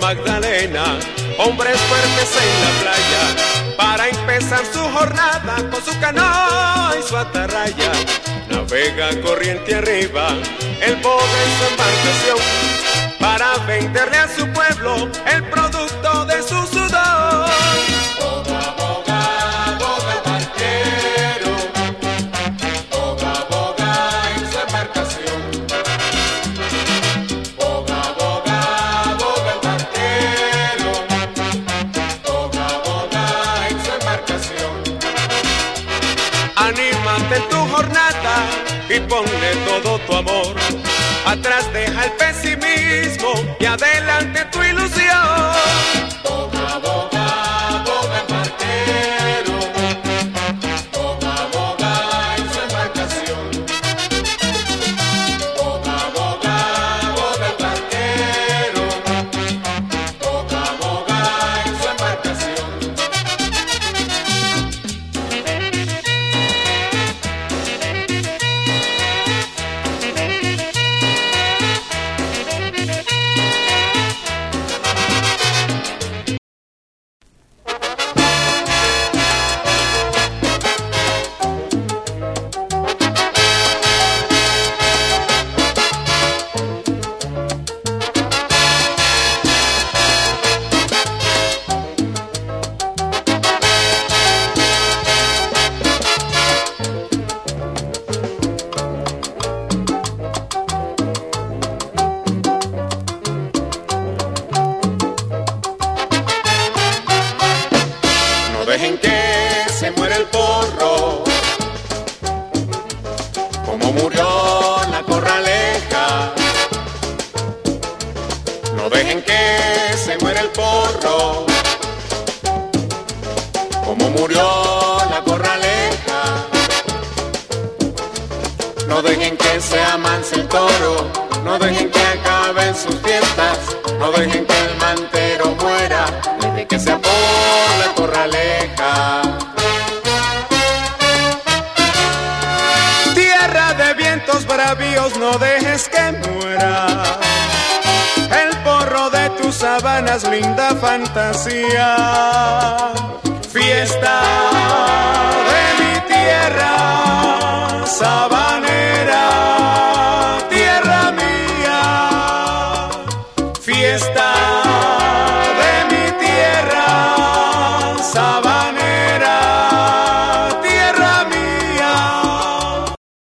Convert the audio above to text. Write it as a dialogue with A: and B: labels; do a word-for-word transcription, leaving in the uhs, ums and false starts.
A: Magdalena, hombres fuertes en la playa, para empezar su jornada con su canoa y su atarraya. Navega corriente arriba, el boga en su embarcación, para venderle a su pueblo el producto de su sudor.
B: Boga, boga, boga el barquero, boga, boga en su embarcación. Boga, boga, boga el barquero, boga, boga en su embarcación.
A: Anímate en tu jornada y ponle todo tu amor. Atrás deja el pesimismo y adelante tu ilusión.
B: Boga, boga, boga el barquero, boga, boga en su embarcación. Boga, boga, boga el barquero, boga, boga en su embarcación.
A: No dejen que se muera el porro, como murió la corraleja. No dejen que se muera el porro, como murió la corraleja. No dejen que se amanse el toro, no dejen que acaben sus fiestas, no dejen que el mantero muera, dejen que sea por la corraleja. Tierra de vientos bravíos, no dejes que muera el porro de tus sabanas, linda fantasía. Fiesta de mi tierra sabanera, tierra mía. Fiesta